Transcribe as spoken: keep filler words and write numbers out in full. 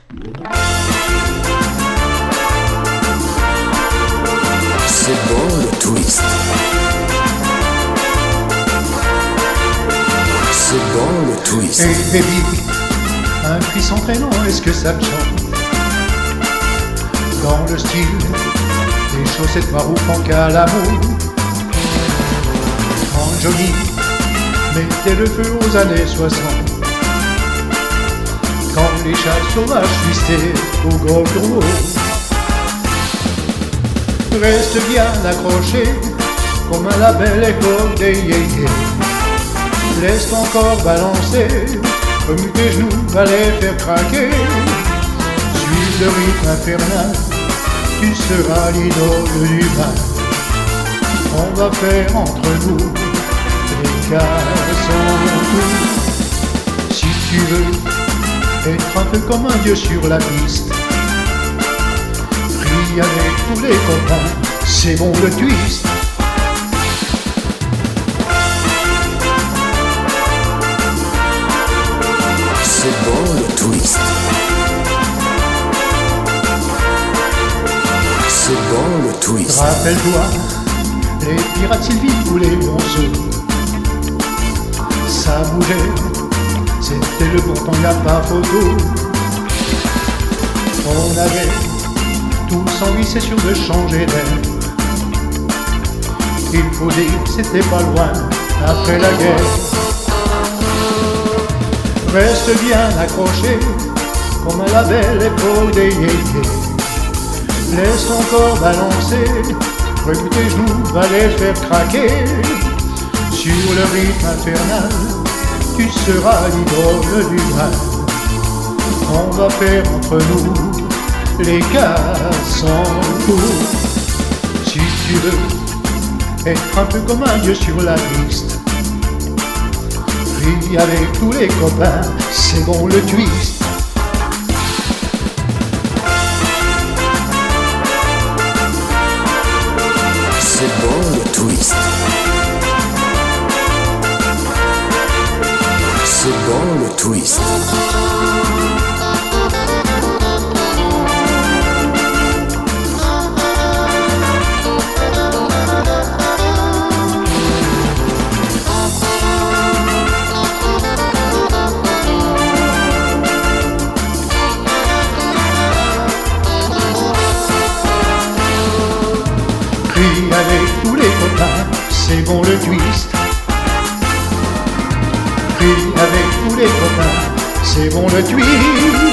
C'est bon le twist. C'est bon le twist. Hey baby, un frisson traînant, est-ce que ça te chante? Dans le style des chaussettes noires ou funk à l'amour. En jolie, mettez le feu aux années soixante. Quand les chats sauvages twistaient au gros bureau. Reste bien accroché comme un label écho des yéyés. Laisse ton corps balancer, remue tes genoux, va les faire craquer. Suis le rythme infernal, tu seras l'idole du mal. On va faire entre nous les cas sans tout. Si tu veux être un peu comme un dieu sur la piste, prie avec tous les copains, c'est bon le twist. C'est bon le twist. C'est bon le twist. Rappelle-toi, les pirates Sylvie ou les monceaux, ça bougeait, c'était le bon temps, y'a pas photo. On avait tous envie, c'est sûr, de changer d'air. Il faut dire, c'était pas loin, après la guerre. Reste bien accroché, comme un label épaule des yéyés. Laisse ton corps balancer, remue tes genoux, va les faire craquer. Sur le rythme infernal, tu seras l'idole du mal. On va faire entre nous les cas sans coup. Si tu veux être un peu comme un dieu sur la piste, prie avec tous les copains, c'est bon le twist. C'est bon le twist. C'est bon le twist. Prie avec tous les copains, c'est bon le twist. Prie avec tous les copains, c'est bon le twist.